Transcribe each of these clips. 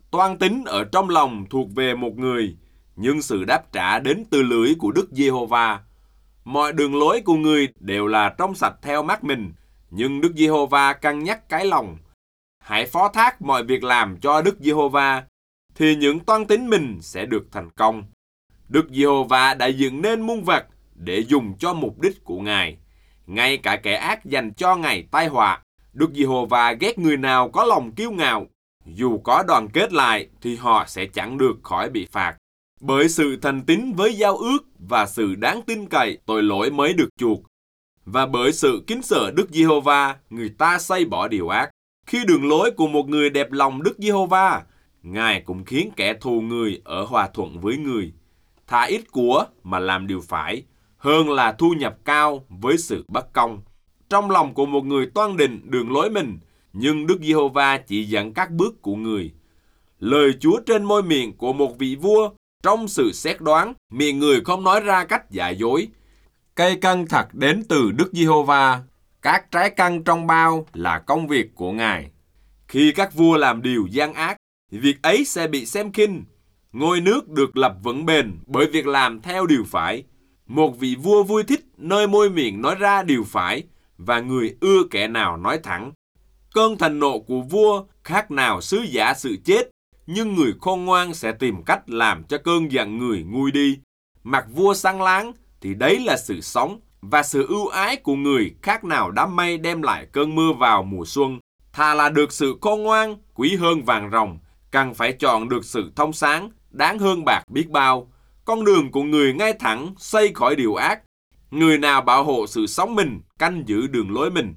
Toan tính ở trong lòng thuộc về một người, nhưng sự đáp trả đến từ lưỡi của Đức Giê-hô-va. Mọi đường lối của người đều là trong sạch theo mắt mình, nhưng Đức Giê-hô-va cân nhắc cái lòng. Hãy phó thác mọi việc làm cho Đức Giê-hô-va, thì những toan tính mình sẽ được thành công. Đức Giê-hô-va đã dựng nên muôn vật để dùng cho mục đích của Ngài. Ngay cả kẻ ác dành cho Ngài tai họa. Đức Giê-hô-va ghét người nào có lòng kiêu ngạo. Dù có đoàn kết lại thì họ sẽ chẳng được khỏi bị phạt. Bởi sự thành tín với giao ước và sự đáng tin cậy, tội lỗi mới được chuộc. Và bởi sự kính sợ Đức Giê-hô-va, người ta xây bỏ điều ác. Khi đường lối của một người đẹp lòng Đức Giê-hô-va, Ngài cũng khiến kẻ thù người ở hòa thuận với người. Thà ít của mà làm điều phải, hơn là thu nhập cao với sự bất công. Trong lòng của một người toan định đường lối mình, nhưng Đức Giê-hô-va chỉ dẫn các bước của người. Lời Chúa trên môi miệng của một vị vua, trong sự xét đoán, miệng người không nói ra cách giả dối. Cây cân thật đến từ Đức Giê-hô-va, các trái cân trong bao là công việc của Ngài. Khi các vua làm điều gian ác, việc ấy sẽ bị xem khinh. Ngôi nước được lập vững bền bởi việc làm theo điều phải. Một vị vua vui thích nơi môi miệng nói ra điều phải, và người ưa kẻ nào nói thẳng. Cơn thịnh nộ của vua khác nào sứ giả sự chết, nhưng người khôn ngoan sẽ tìm cách làm cho cơn giận người nguôi đi. Mặt vua sáng láng thì đấy là sự sống, và sự ưu ái của người khác nào đám mây đem lại cơn mưa vào mùa xuân. Thà là được sự khôn ngoan quý hơn vàng ròng, cần phải chọn được sự thông sáng, đáng hơn bạc biết bao. Con đường của người ngay thẳng xây khỏi điều ác. Người nào bảo hộ sự sống mình, canh giữ đường lối mình.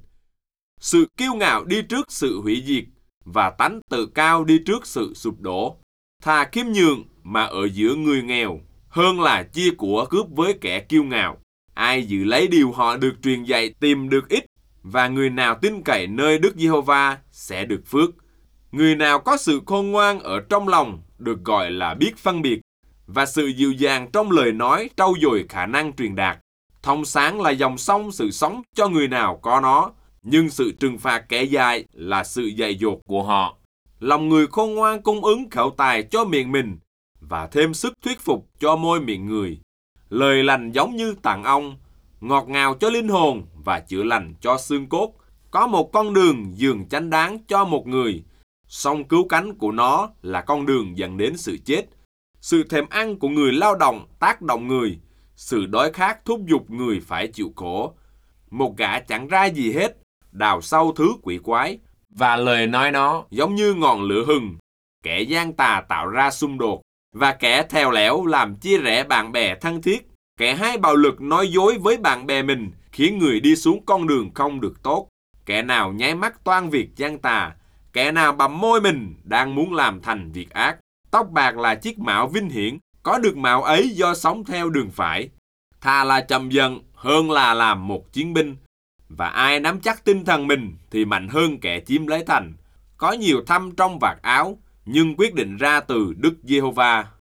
Sự kiêu ngạo đi trước sự hủy diệt, và tánh tự cao đi trước sự sụp đổ. Thà khiêm nhường mà ở giữa người nghèo, hơn là chia của cướp với kẻ kiêu ngạo. Ai giữ lấy điều họ được truyền dạy tìm được ít, và người nào tin cậy nơi Đức Giê-hô-va sẽ được phước. Người nào có sự khôn ngoan ở trong lòng được gọi là biết phân biệt, và sự dịu dàng trong lời nói trau dồi khả năng truyền đạt. Thông sáng là dòng sông sự sống cho người nào có nó, nhưng sự trừng phạt kẻ dại là sự dạy dột của họ. Lòng người khôn ngoan cung ứng khẩu tài cho miệng mình, và thêm sức thuyết phục cho môi miệng người. Lời lành giống như tặng ong, ngọt ngào cho linh hồn và chữa lành cho xương cốt. Có một con đường giường chánh đáng cho một người, song cứu cánh của nó là con đường dẫn đến sự chết. Sự thèm ăn của người lao động tác động người, sự đói khát thúc giục người phải chịu khổ. Một gã chẳng ra gì hết, đào sâu thứ quỷ quái, và lời nói nó giống như ngọn lửa hừng. Kẻ gian tà tạo ra xung đột, và kẻ thèo lẽo làm chia rẽ bạn bè thân thiết. Kẻ hay bạo lực nói dối với bạn bè mình, khiến người đi xuống con đường không được tốt. Kẻ nào nháy mắt toan việc gian tà, kẻ nào bặm môi mình đang muốn làm thành việc ác. Tóc bạc là chiếc mạo vinh hiển, có được mạo ấy do sống theo đường phải. Thà là chậm dần hơn là làm một chiến binh, và ai nắm chắc tinh thần mình thì mạnh hơn kẻ chiếm lấy thành. Có nhiều thăm trong vạt áo, nhưng quyết định ra từ Đức Giê-hô-va.